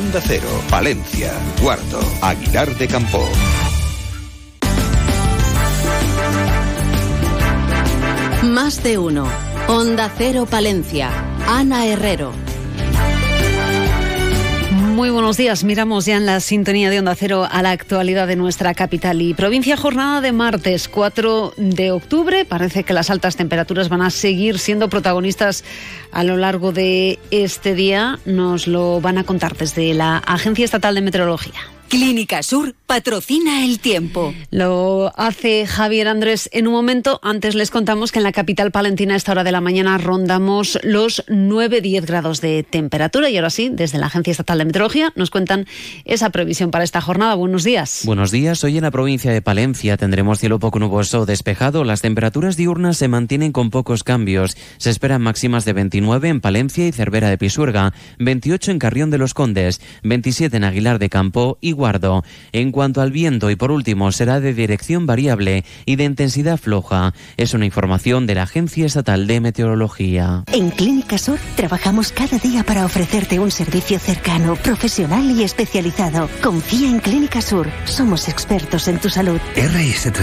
Onda Cero, Palencia, Guardo, Aguilar de Campoo. Más de uno. Onda Cero Palencia. Ana Herrero. Muy buenos días. Miramos ya en la sintonía de Onda Cero a la actualidad de nuestra capital y provincia. Jornada de martes 4 de octubre. Parece que las altas temperaturas van a seguir siendo protagonistas a lo largo de este día. Nos lo van a contar desde la Agencia Estatal de Meteorología. Clínica Sur patrocina el tiempo. Lo hace Javier Andrés en un momento. Antes les contamos que en la capital palentina a esta hora de la mañana rondamos los 9-10 grados de temperatura. Y ahora sí, desde la Agencia Estatal de Meteorología nos cuentan esa previsión para esta jornada. Buenos días. Buenos días. Hoy en la provincia de Palencia tendremos cielo poco nuboso o despejado. Las temperaturas diurnas se mantienen con pocos cambios. Se esperan máximas de 29 en Palencia y Cervera de Pisuerga, 28 en Carrión de los Condes, 27 en Aguilar de Campoo y Guardo. En cuanto al viento, y por último, será de dirección variable y de intensidad floja. Es una información de la Agencia Estatal de Meteorología. En Clínica Sur trabajamos cada día para ofrecerte un servicio cercano, profesional y especializado. Confía en Clínica Sur. Somos expertos en tu salud. RS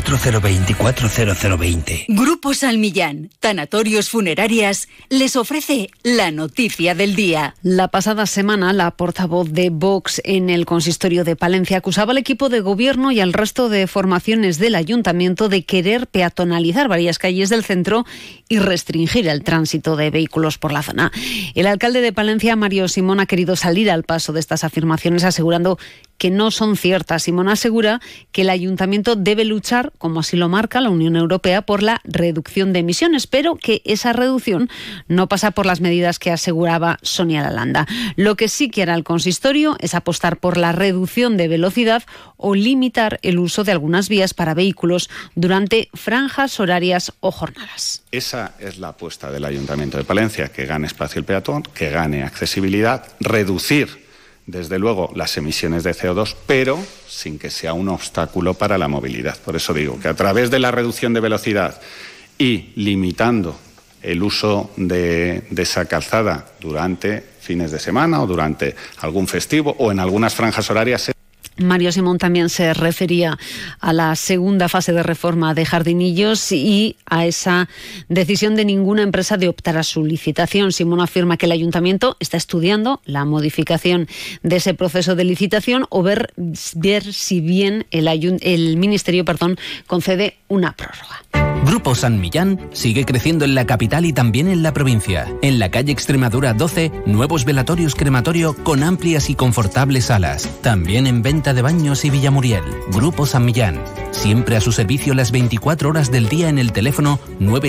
3402400020. Grupo San Millán, Tanatorios Funerarias, les ofrece la noticia del día. La pasada semana, la portavoz de Vox en el consistorio de Palencia acusaba al equipo de gobierno y al resto de formaciones del ayuntamiento de querer peatonalizar varias calles del centro y restringir el tránsito de vehículos por la zona. El alcalde de Palencia, Mario Simón, ha querido salir al paso de estas afirmaciones asegurando que no son ciertas. Simón asegura que el ayuntamiento debe luchar, como así lo marca la Unión Europea, por la reducción de emisiones, pero que esa reducción no pasa por las medidas que aseguraba Sonia Lalanda. Lo que sí quiere el consistorio es apostar por la reducción de velocidad o limitar el uso de algunas vías para vehículos durante franjas horarias o jornadas. Esa es la apuesta del Ayuntamiento de Palencia, que gane espacio el peatón, que gane accesibilidad, reducir desde luego las emisiones de CO2, pero sin que sea un obstáculo para la movilidad. Por eso digo que a través de la reducción de velocidad y limitando el uso de esa calzada durante fines de semana o durante algún festivo o en algunas franjas horarias. Mario Simón también se refería a la segunda fase de reforma de Jardinillos y a esa decisión de ninguna empresa de optar a su licitación. Simón afirma que el ayuntamiento está estudiando la modificación de ese proceso de licitación o ver si bien el ministerio concede una prórroga. Grupo San Millán sigue creciendo en la capital y también en la provincia. En la calle Extremadura 12, nuevos velatorios crematorio con amplias y confortables salas. También en venta de baños y Villamuriel. Grupo San Millán, siempre a su servicio las 24 horas del día en el teléfono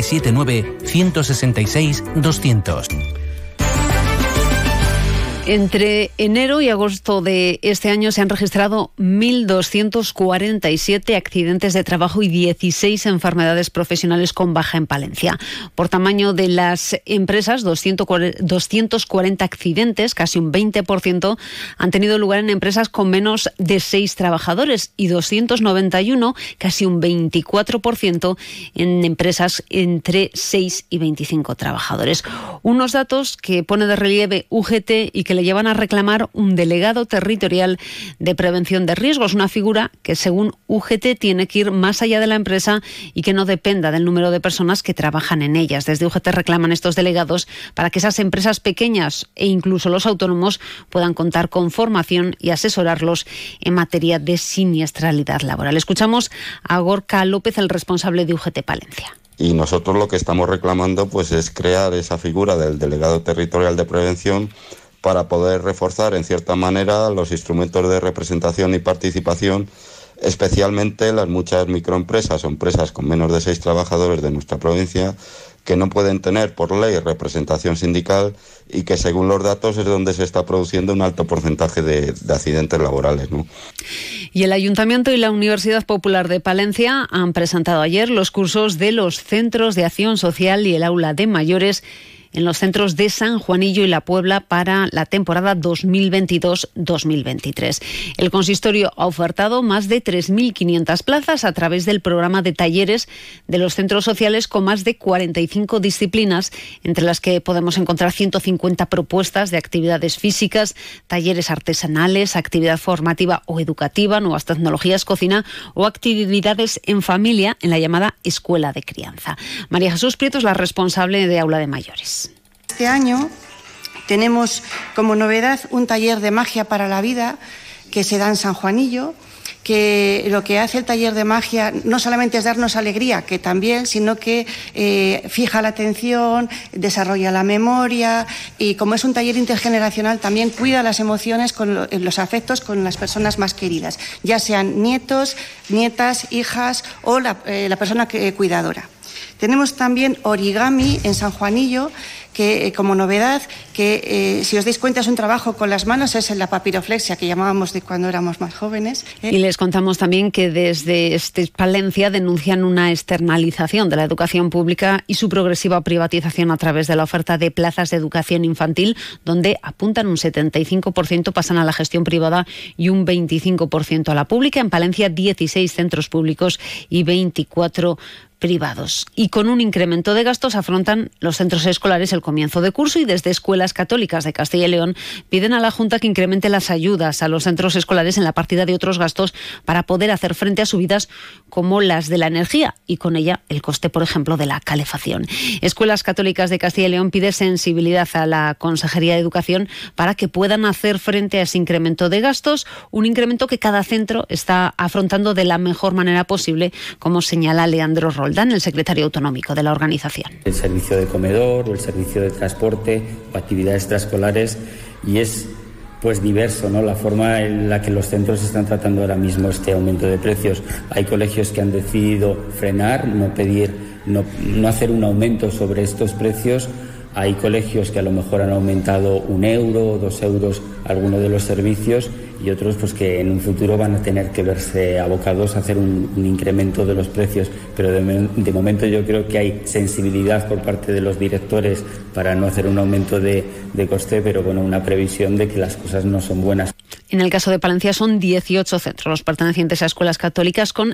979-166-200. Entre enero y agosto de este año se han registrado 1.247 accidentes de trabajo y 16 enfermedades profesionales con baja en Palencia. Por tamaño de las empresas, 240 accidentes, casi un 20%, han tenido lugar en empresas con menos de 6 trabajadores y 291, casi un 24%, en empresas entre 6 y 25 trabajadores. Unos datos que pone de relieve UGT y que le llevan a reclamar un delegado territorial de prevención de riesgos, una figura que según UGT tiene que ir más allá de la empresa y que no dependa del número de personas que trabajan en ellas. Desde UGT reclaman estos delegados para que esas empresas pequeñas e incluso los autónomos puedan contar con formación y asesorarlos en materia de siniestralidad laboral. Escuchamos a Gorka López, el responsable de UGT Palencia. Y nosotros lo que estamos reclamando pues es crear esa figura del delegado territorial de prevención para poder reforzar en cierta manera los instrumentos de representación y participación, especialmente las muchas microempresas o empresas con menos de 6 trabajadores de nuestra provincia que no pueden tener por ley representación sindical y que según los datos es donde se está produciendo un alto porcentaje de accidentes laborales, ¿no? Y el Ayuntamiento y la Universidad Popular de Palencia han presentado ayer los cursos de los Centros de Acción Social y el Aula de Mayores en los centros de San Juanillo y La Puebla para la temporada 2022-2023. El consistorio ha ofertado más de 3.500 plazas a través del programa de talleres de los centros sociales con más de 45 disciplinas, entre las que podemos encontrar 150 propuestas de actividades físicas, talleres artesanales, actividad formativa o educativa, nuevas tecnologías, cocina o actividades en familia en la llamada Escuela de Crianza. María Jesús Prieto es la responsable de Aula de Mayores. Este año tenemos como novedad un taller de magia para la vida que se da en San Juanillo, que lo que hace el taller de magia no solamente es darnos alegría, que también, sino que fija la atención, desarrolla la memoria y como es un taller intergeneracional también cuida las emociones, los afectos con las personas más queridas, ya sean nietos, nietas, hijas o la persona cuidadora. Tenemos también origami en San Juanillo, que como novedad, que si os dais cuenta es un trabajo con las manos, es en la papiroflexia que llamábamos de cuando éramos más jóvenes. Y les contamos también que desde Palencia denuncian una externalización de la educación pública y su progresiva privatización a través de la oferta de plazas de educación infantil, donde apuntan un 75% pasan a la gestión privada y un 25% a la pública. En Palencia 16 centros públicos y 24 privados. Y con un incremento de gastos afrontan los centros escolares el comienzo de curso y desde Escuelas Católicas de Castilla y León piden a la Junta que incremente las ayudas a los centros escolares en la partida de otros gastos para poder hacer frente a subidas como las de la energía y con ella el coste, por ejemplo, de la calefacción. Escuelas Católicas de Castilla y León pide sensibilidad a la Consejería de Educación para que puedan hacer frente a ese incremento de gastos, un incremento que cada centro está afrontando de la mejor manera posible, como señala Leandro Roldán, el secretario autonómico de la organización. El servicio de comedor o el servicio de transporte o actividades extraescolares, y es pues diverso, ¿no?, la forma en la que los centros están tratando ahora mismo este aumento de precios. Hay colegios que han decidido frenar, no hacer un aumento sobre estos precios. Hay colegios que a lo mejor han aumentado 1 euro o 2 euros algunos de los servicios y otros pues que en un futuro van a tener que verse abocados a hacer un incremento de los precios. Pero de momento yo creo que hay sensibilidad por parte de los directores para no hacer un aumento de coste, pero con una previsión de que las cosas no son buenas. En el caso de Palencia son 18 centros los pertenecientes a escuelas católicas con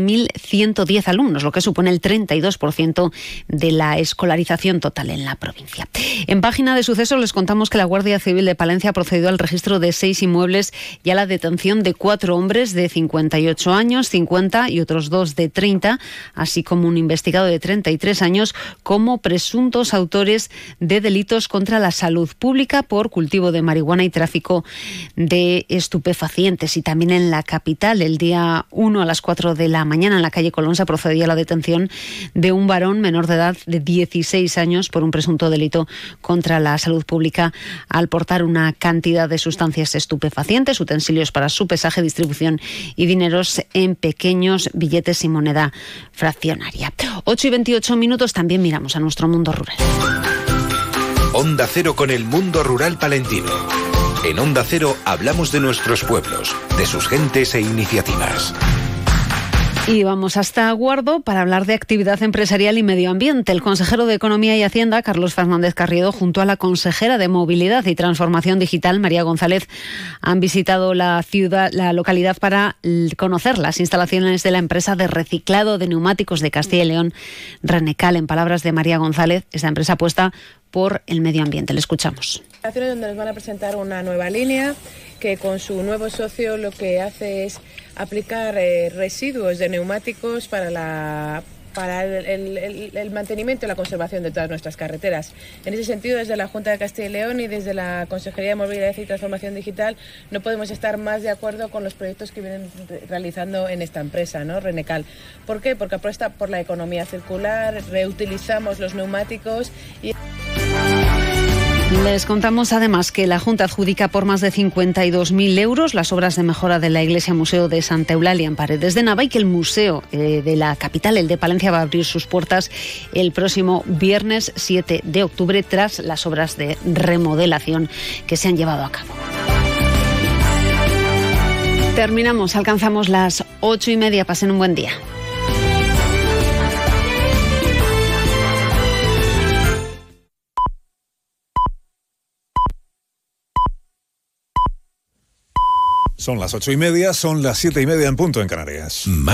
7.110 alumnos, lo que supone el 32% de la escolarización total en la provincia. En página de sucesos les contamos que la Guardia Civil de Palencia ha procedido al registro de 6 inmuebles y a la detención de 4 hombres de 58 años, 50 y otros 2 de 30, así como un investigado de 33 años como presuntos autores de delitos contra la salud pública por cultivo de marihuana y tráfico de estupefacientes. Y también en la capital, el día 1 a las 4 de la mañana en la calle Colón se procedía a la detención de un varón menor de edad de 16 años por un presunto delito contra la salud pública al portar una cantidad de sustancias estupefacientes, utensilios para su pesaje, distribución y dineros en pequeños billetes y moneda fraccionaria. 8:28, también miramos a nuestro mundo rural. Onda Cero con el mundo rural palentino. En Onda Cero hablamos de nuestros pueblos, de sus gentes e iniciativas. Y vamos hasta Guardo para hablar de actividad empresarial y medio ambiente. El consejero de Economía y Hacienda, Carlos Fernández Carriedo, junto a la consejera de Movilidad y Transformación Digital, María González, han visitado la localidad para conocer las instalaciones de la empresa de reciclado de neumáticos de Castilla y León, Renecal. En palabras de María González, esta empresa apuesta por el medio ambiente. Le escuchamos. Donde nos van a presentar una nueva línea que con su nuevo socio lo que hace es aplicar residuos de neumáticos para el mantenimiento y la conservación de todas nuestras carreteras. En ese sentido, desde la Junta de Castilla y León y desde la Consejería de Movilidad y Transformación Digital no podemos estar más de acuerdo con los proyectos que vienen realizando en esta empresa, ¿no?, Renecal. ¿Por qué? Porque apuesta por la economía circular, reutilizamos los neumáticos y... Les contamos además que la Junta adjudica por más de 52.000 euros las obras de mejora de la Iglesia Museo de Santa Eulalia en Paredes de Nava y que el museo de la capital, el de Palencia, va a abrir sus puertas el próximo viernes 7 de octubre tras las obras de remodelación que se han llevado a cabo. Terminamos, alcanzamos las 8:30. Pasen un buen día. Son las 8:30, son las 7:30 en punto en Canarias.